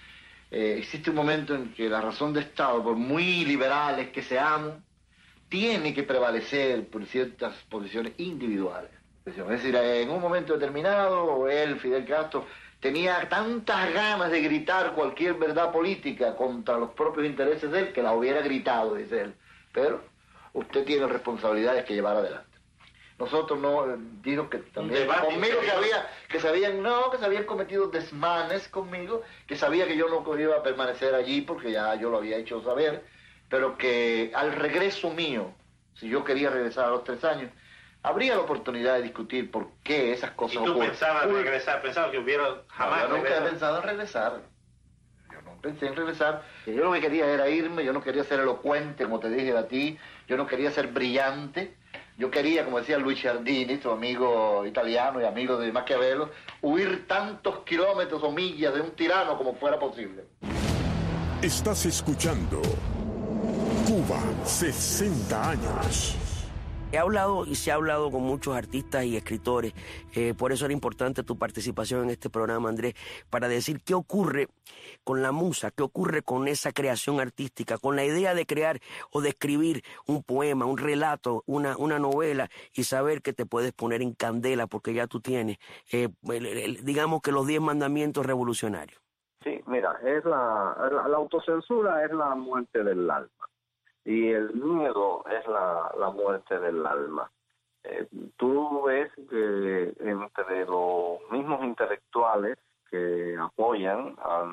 Eh, existe un momento en que la razón de Estado, por muy liberales que seamos, tiene que prevalecer por ciertas posiciones individuales. Es decir, en un momento determinado, él, Fidel Castro, tenía tantas ganas de gritar cualquier verdad política contra los propios intereses de él, que la hubiera gritado, dice él. Pero usted tiene responsabilidades que llevar adelante. Nosotros no, digo que también conmigo que había, que sabían, no, que se habían cometido desmanes conmigo, que sabía que yo no iba a permanecer allí porque ya yo lo había hecho saber, pero que al regreso mío, si yo quería regresar a los tres años, habría la oportunidad de discutir por qué esas cosas ocurren. ¿Y tú ocurren. pensabas en regresar? ¿Pensabas que hubiera jamás No, yo nunca regresado? he pensado en regresar. Yo no pensé en regresar. Yo lo que quería era irme, yo no quería ser elocuente, como te dije a ti, yo no quería ser brillante. Yo quería, como decía Luis Ciardini, tu amigo italiano y amigo de Maquiavelo, huir tantos kilómetros o millas de un tirano como fuera posible. Estás escuchando Cuba, sesenta años. He hablado y se ha hablado con muchos artistas y escritores, eh, por eso era importante tu participación en este programa, Andrés, para decir qué ocurre con la musa, qué ocurre con esa creación artística, con la idea de crear o de escribir un poema, un relato, una, una novela y saber que te puedes poner en candela porque ya tú tienes, eh, el, el, digamos que los diez mandamientos revolucionarios. Sí, mira, es la, la, la autocensura es la muerte del alma. Y el miedo es la, la muerte del alma. Eh, tú ves que entre los mismos intelectuales que apoyan a,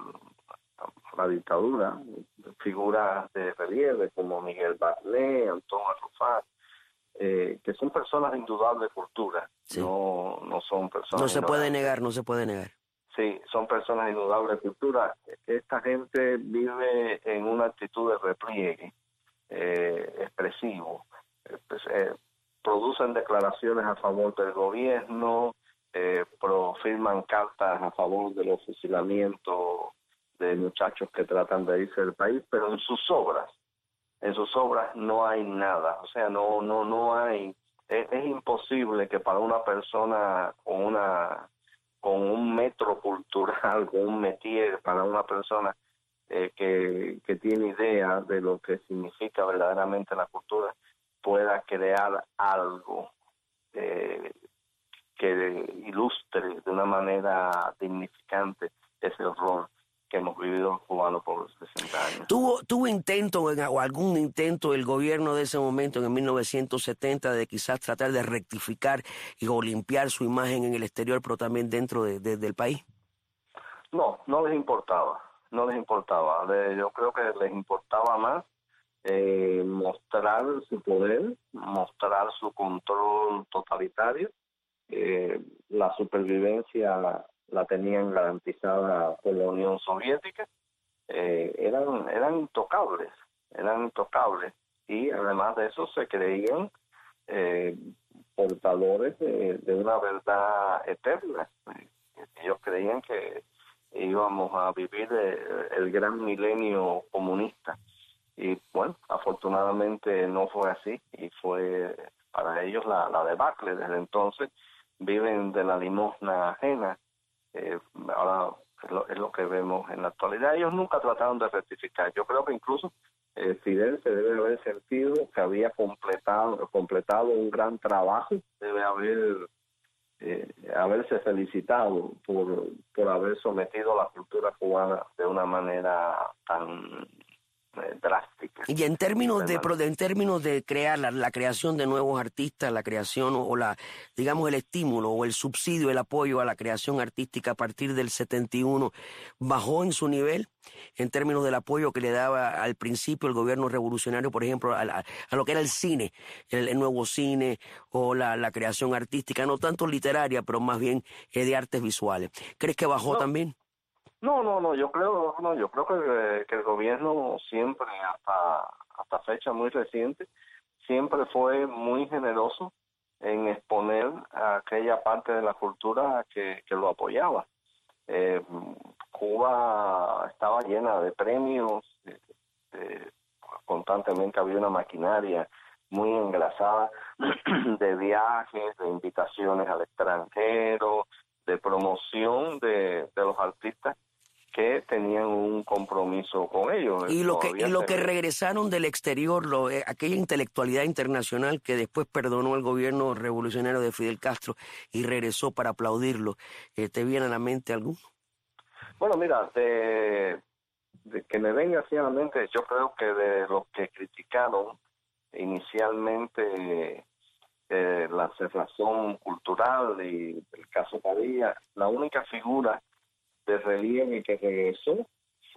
a la dictadura, figuras de relieve como Miguel Barnet, Antonio Arrufat, eh, que son personas de indudable cultura, sí. no, no son personas... No se puede negar, no se puede negar. Sí, son personas de indudable cultura. Esta gente vive en una actitud de repliegue. Eh, expresivo, eh, pues, eh, producen declaraciones a favor del gobierno, eh, pro, firman cartas a favor de los fusilamientos de muchachos que tratan de irse del país, pero en sus obras, en sus obras no hay nada, o sea, no, no, no hay, es, es imposible que para una persona con una, con un metro cultural, con un métier, para una persona Eh, que, que tiene idea de lo que significa verdaderamente la cultura, pueda crear algo eh, que ilustre de una manera dignificante ese horror que hemos vivido los cubanos por sesenta años. ¿Tuvo, tuvo intento o algún intento el gobierno de ese momento, en mil novecientos setenta, de quizás tratar de rectificar y, o limpiar su imagen en el exterior, pero también dentro de, de, del país? No, no les importaba. No les importaba. Yo creo que les importaba más eh, mostrar su poder, mostrar su control totalitario. Eh, la supervivencia la, la tenían garantizada por la Unión Soviética. Eh, eran, eran intocables, eran intocables. Y además de eso se creían eh, portadores de, de una verdad eterna. Ellos creían que íbamos a vivir el, el gran milenio comunista. Y bueno, afortunadamente no fue así y fue para ellos la, la debacle. Desde entonces viven de la limosna ajena. Eh, ahora es lo, es lo que vemos en la actualidad. Ellos nunca trataron de rectificar. Yo creo que incluso eh, Fidel se debe haber sentido que había completado, completado un gran trabajo, debe haber eh, haberse felicitado por, por haber sometido a la cultura cubana de una manera tan drástica. Y en términos de, de en términos de crear la, la creación de nuevos artistas, la creación o, o la digamos el estímulo o el subsidio, el apoyo a la creación artística a partir del setenta y uno, ¿bajó en su nivel en términos del apoyo que le daba al principio el gobierno revolucionario, por ejemplo, a, a, a lo que era el cine, el, el nuevo cine o la, la creación artística, no tanto literaria, pero más bien eh, de artes visuales? ¿Crees que bajó no. también? No, no, no, yo creo, no, yo creo que, que el gobierno siempre, hasta, hasta fecha muy reciente, siempre fue muy generoso en exponer a aquella parte de la cultura que, que lo apoyaba. Eh, Cuba estaba llena de premios, de, de, constantemente había una maquinaria muy engrasada de viajes, de invitaciones al extranjero, de promoción de, de los artistas que tenían un compromiso con ellos. Y lo que y lo que regresaron del exterior, lo, eh, aquella intelectualidad internacional que después perdonó el gobierno revolucionario de Fidel Castro y regresó para aplaudirlo, eh, ¿te viene a la mente alguno? Bueno, mira, de, de que me venga así a la mente, yo creo que de los que criticaron inicialmente eh, la cerrazón cultural y el caso Padilla, la única figura de relieve que regresó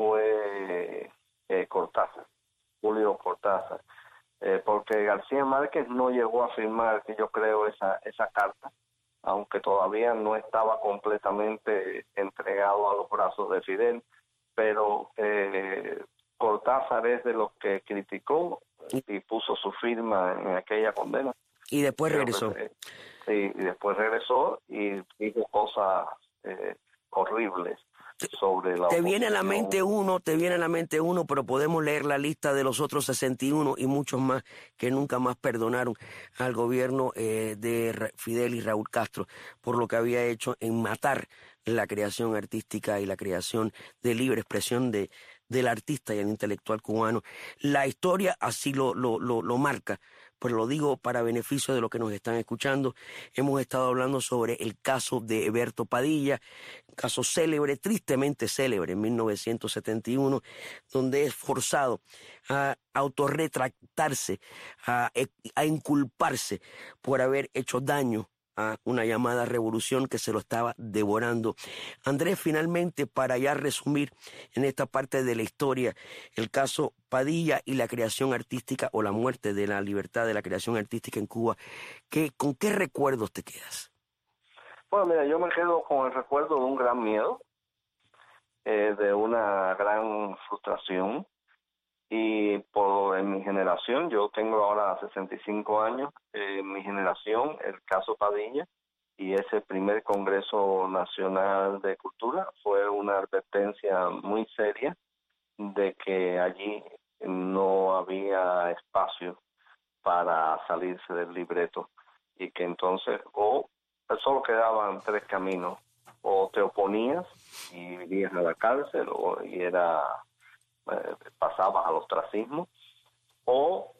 fue eh, Cortázar, Julio Cortázar, eh, porque García Márquez no llegó a firmar, que yo creo, esa esa carta, aunque todavía no estaba completamente entregado a los brazos de Fidel, pero eh, Cortázar es de los que criticó y puso su firma en aquella condena. Y después creo regresó. Que, sí, y después regresó y dijo cosas eh, horribles sobre la te viene a la oposición. mente uno, te viene a la mente uno, pero podemos leer la lista de los otros sesenta y uno y muchos más que nunca más perdonaron al gobierno eh, de Fidel y Raúl Castro por lo que había hecho en matar la creación artística y la creación de libre expresión de del artista y el intelectual cubano. La historia así lo, lo, lo, lo marca, pero lo digo para beneficio de los que nos están escuchando. Hemos estado hablando sobre el caso de Eberto Padilla, caso célebre, tristemente célebre, en mil novecientos setenta y uno, donde es forzado a autorretractarse, a, a inculparse por haber hecho daño a una llamada revolución que se lo estaba devorando. Andrés, finalmente, para ya resumir en esta parte de la historia el caso Padilla y la creación artística o la muerte de la libertad de la creación artística en Cuba, ¿qué, ¿con qué recuerdos te quedas? Bueno, mira, yo me quedo con el recuerdo de un gran miedo, eh, de una gran frustración. Y por en mi generación, yo tengo ahora sesenta y cinco años, eh, en mi generación el caso Padilla y ese primer Congreso Nacional de Cultura fue una advertencia muy seria de que allí no había espacio para salirse del libreto y que entonces o solo quedaban tres caminos, o te oponías y irías a la cárcel o y era... Eh, pasabas al ostracismo, o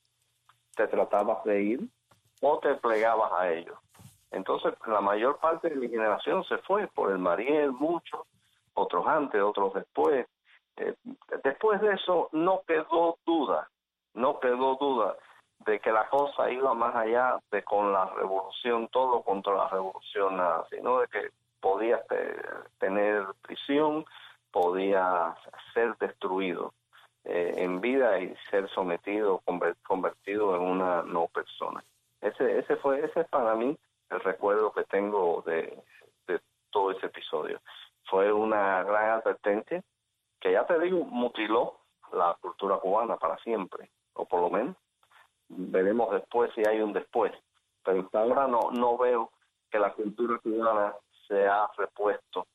te tratabas de ir, o te plegabas a ellos. Entonces, la mayor parte de mi generación se fue por el Mariel, muchos, otros antes, otros después. Eh, después de eso, no quedó duda, no quedó duda de que la cosa iba más allá de con la revolución, todo contra la revolución, nada, sino de que podías te, tener prisión, podía ser destruido eh, en vida y ser sometido, convertido en una no persona. Ese ese fue ese es para mí el recuerdo que tengo de, de todo ese episodio. Fue una gran advertencia que, ya te digo, mutiló la cultura cubana para siempre, o por lo menos veremos después si hay un después, pero hasta ahora no, no veo que la cultura cubana se ha repuesto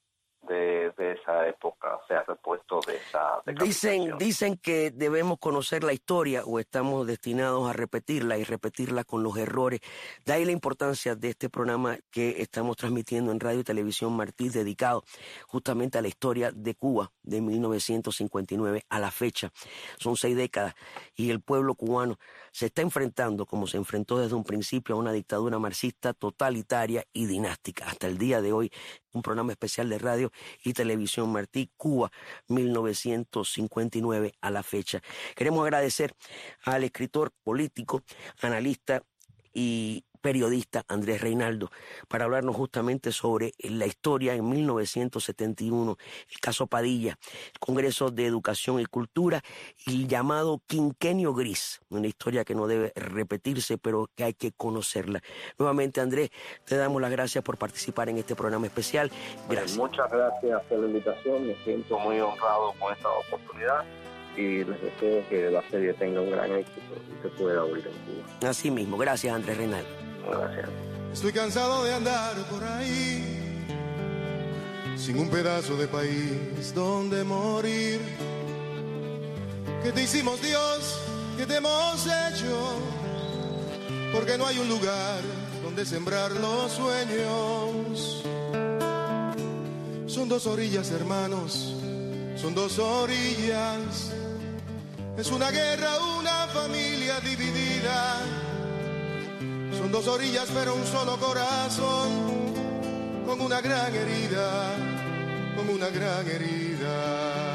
de, de esa época se ha repuesto de esa Dicen, dicen que debemos conocer la historia o estamos destinados a repetirla y repetirla con los errores. De ahí la importancia de este programa que estamos transmitiendo en Radio y Televisión Martí, dedicado justamente a la historia de Cuba de mil novecientos cincuenta y nueve a la fecha. Son seis décadas y el pueblo cubano se está enfrentando, como se enfrentó desde un principio, a una dictadura marxista totalitaria y dinástica. Hasta el día de hoy, un programa especial de Radio y Televisión Martí, Cuba, mil novecientos cincuenta y nueve a la fecha. Queremos agradecer al escritor político, analista y periodista Andrés Reinaldo para hablarnos justamente sobre la historia en mil novecientos setenta y uno, el caso Padilla, el Congreso de Educación y Cultura y el llamado Quinquenio Gris, una historia que no debe repetirse pero que hay que conocerla. Nuevamente, Andrés, te damos las gracias por participar en este programa especial. Gracias. Muchas gracias por la invitación, me siento muy honrado con esta oportunidad y les deseo que la serie tenga un gran éxito y se pueda oír en Cuba. Así mismo, gracias, Andrés Reinaldo. Gracias. Estoy cansado de andar por ahí sin un pedazo de país donde morir. ¿Qué te hicimos, Dios? ¿Qué te hemos hecho? Porque no hay un lugar donde sembrar los sueños. Son dos orillas, hermanos, son dos orillas. Es una guerra, una familia dividida. Son dos orillas pero un solo corazón, con una gran herida, con una gran herida.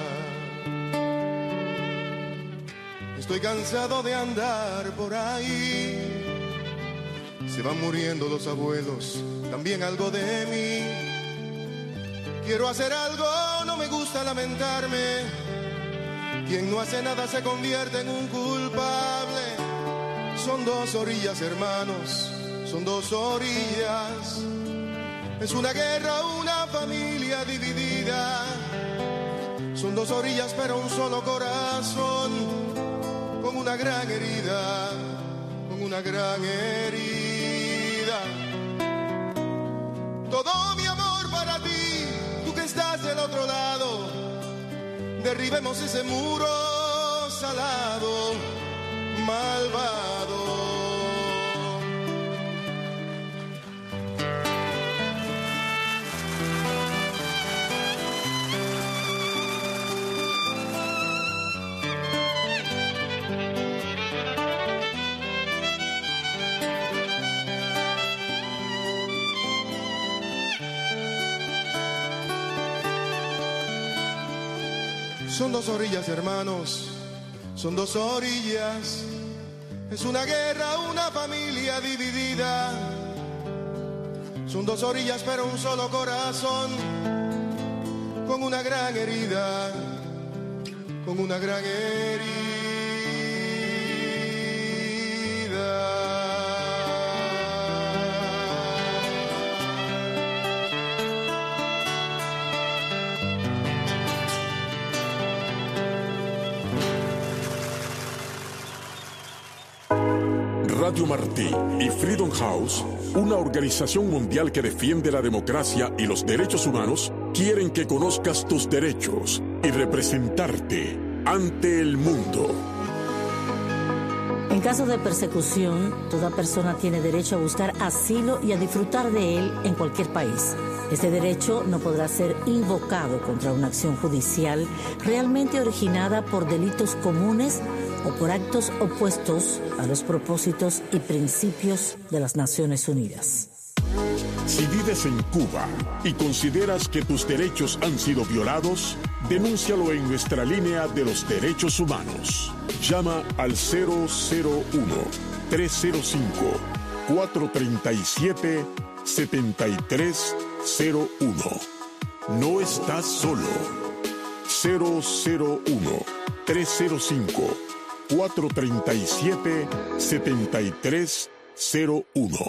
Estoy cansado de andar por ahí, se van muriendo los abuelos, también algo de mí. Quiero hacer algo, no me gusta lamentarme. Quien no hace nada se convierte en un culpable. Son dos orillas, hermanos, son dos orillas. Es una guerra, una familia dividida. Son dos orillas pero un solo corazón, con una gran herida, con una gran herida. Todo mi amor para ti, tú que estás del otro lado. Derribemos ese muro salado, malvado. Son dos orillas, hermanos, son dos orillas. Es una guerra, una familia dividida. Son dos orillas pero un solo corazón, con una gran herida, con una gran herida. Radio Martí y Freedom House, una organización mundial que defiende la democracia y los derechos humanos, quieren que conozcas tus derechos y representarte ante el mundo. En caso de persecución, toda persona tiene derecho a buscar asilo y a disfrutar de él en cualquier país. Este derecho no podrá ser invocado contra una acción judicial realmente originada por delitos comunes o por actos opuestos a los propósitos y principios de las Naciones Unidas. Si vives en Cuba y consideras que tus derechos han sido violados, denúncialo en nuestra línea de los derechos humanos. Llama al cero cero uno, tres cero cinco, cuatro tres siete, siete tres cero uno. No estás solo. cero cero uno, tres cero cinco, cuatro tres siete, siete tres cero uno.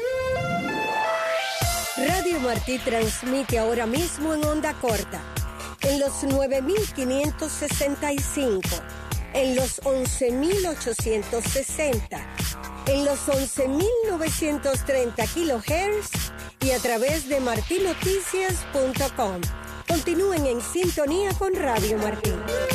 Radio Martí transmite ahora mismo en onda corta, en los nueve mil quinientos sesenta y cinco, en los once mil ochocientos sesenta, en los once mil novecientos treinta kilohertz y a través de martinoticias punto com. Continúen en sintonía con Radio Martí.